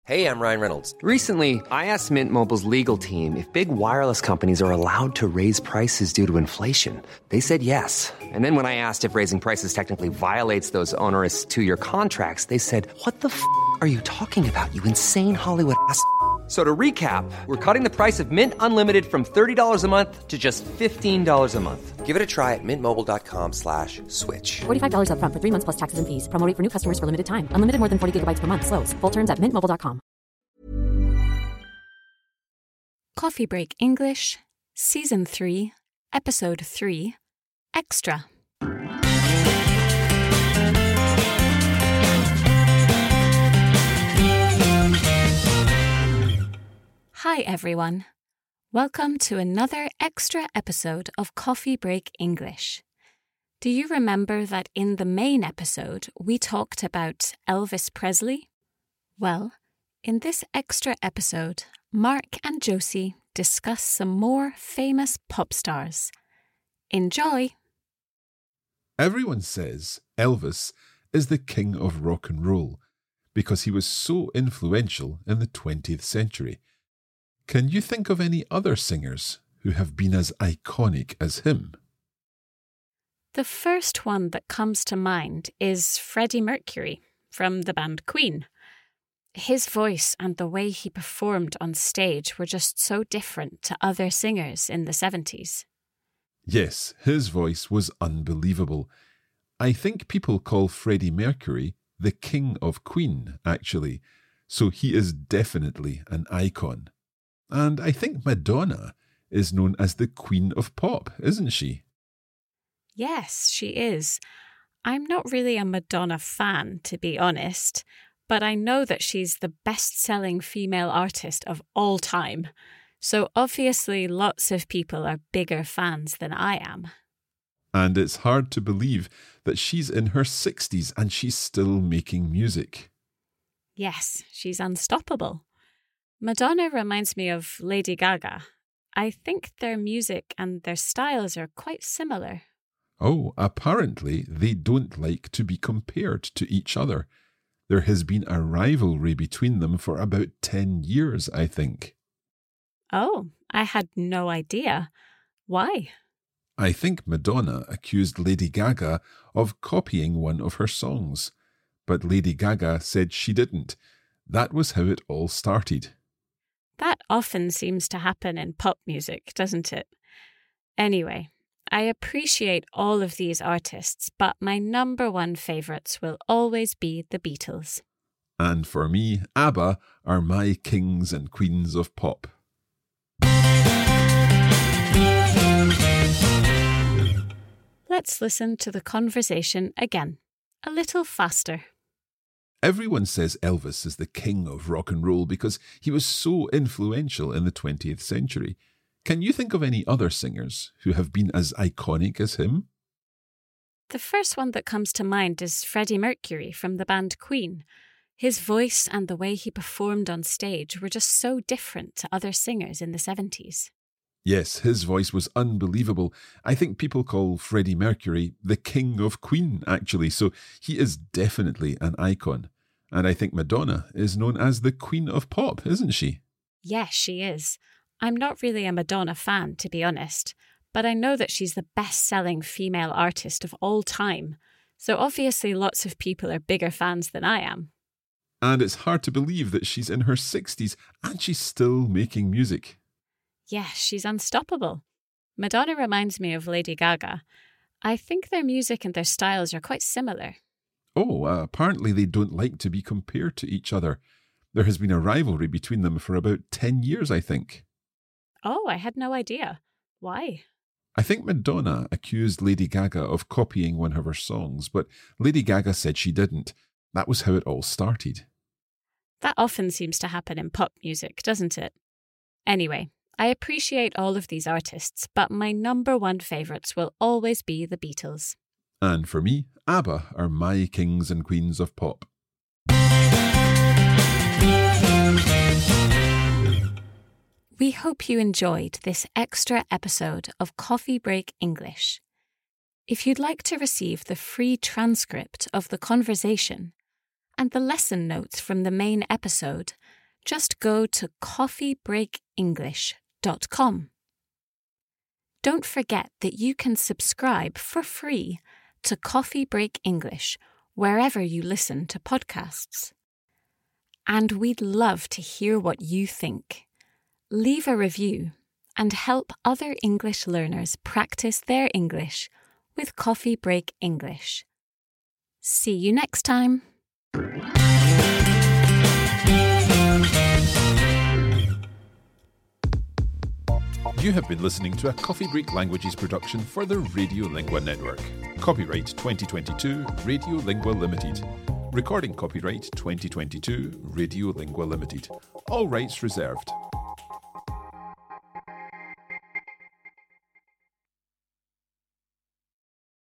Hey, I'm Ryan Reynolds. Recently, I asked Mint Mobile's legal team if big wireless companies are allowed to raise prices due to inflation. They said yes. And then when I asked if raising prices technically violates those onerous two-year contracts, they said, "What the f*** are you talking about, you insane Hollywood ass?" So to recap, we're cutting the price of Mint Unlimited from $30 a month to just $15 a month. Give it a try at mintmobile.com/switch. $45 up front for 3 months plus taxes and fees. Promo rate for new customers for limited time. Unlimited more than 40 gigabytes per month. Slows full terms at mintmobile.com. Coffee Break English, Season 3, Episode 3, Extra. Hi everyone. Welcome to another extra episode of Coffee Break English. Do you remember that in the main episode we talked about Elvis Presley? Well, in this extra episode, Mark and Josie discuss some more famous pop stars. Enjoy! Everyone says Elvis is the king of rock and roll because he was so influential in the 20th century. Can you think of any other singers who have been as iconic as him? The first one that comes to mind is Freddie Mercury from the band Queen. His voice and the way he performed on stage were just so different to other singers in the 70s. Yes, his voice was unbelievable. I think people call Freddie Mercury the king of Queen, actually, so he is definitely an icon. And I think Madonna is known as the Queen of Pop, isn't she? Yes, she is. I'm not really a Madonna fan, to be honest, but I know that she's the best-selling female artist of all time. So obviously lots of people are bigger fans than I am. And it's hard to believe that she's in her 60s and she's still making music. Yes, she's unstoppable. Madonna reminds me of Lady Gaga. I think their music and their styles are quite similar. Oh, apparently they don't like to be compared to each other. There has been a rivalry between them for about 10 years, I think. Oh, I had no idea. Why? I think Madonna accused Lady Gaga of copying one of her songs, but Lady Gaga said she didn't. That was how it all started. That often seems to happen in pop music, doesn't it? Anyway, I appreciate all of these artists, but my number one favourites will always be the Beatles. And for me, ABBA are my kings and queens of pop. Let's listen to the conversation again, a little faster. Everyone says Elvis is the king of rock and roll because he was so influential in the 20th century. Can you think of any other singers who have been as iconic as him? The first one that comes to mind is Freddie Mercury from the band Queen. His voice and the way he performed on stage were just so different to other singers in the 70s. Yes, his voice was unbelievable. I think people call Freddie Mercury the king of Queen, actually, so he is definitely an icon. And I think Madonna is known as the Queen of Pop, isn't she? Yes, she is. I'm not really a Madonna fan, to be honest, but I know that she's the best-selling female artist of all time, so obviously lots of people are bigger fans than I am. And it's hard to believe that she's in her 60s and she's still making music. Yes, she's unstoppable. Madonna reminds me of Lady Gaga. I think their music and their styles are quite similar. Oh, apparently they don't like to be compared to each other. There has been a rivalry between them for about 10 years, I think. Oh, I had no idea. Why? I think Madonna accused Lady Gaga of copying one of her songs, but Lady Gaga said she didn't. That was how it all started. That often seems to happen in pop music, doesn't it? Anyway, I appreciate all of these artists, but my number one favourites will always be the Beatles. And for me, ABBA are my kings and queens of pop. We hope you enjoyed this extra episode of Coffee Break English. If you'd like to receive the free transcript of the conversation and the lesson notes from the main episode just go to coffeebreakenglish.com. Don't forget that you can subscribe for free to Coffee Break English wherever you listen to podcasts. And we'd love to hear what you think. Leave a review and help other English learners practice their English with Coffee Break English. See you next time. You have been listening to a Coffee Break Languages production for the Radiolingua Network. Copyright 2022 Radiolingua Limited. Recording copyright 2022 Radiolingua Limited. All rights reserved.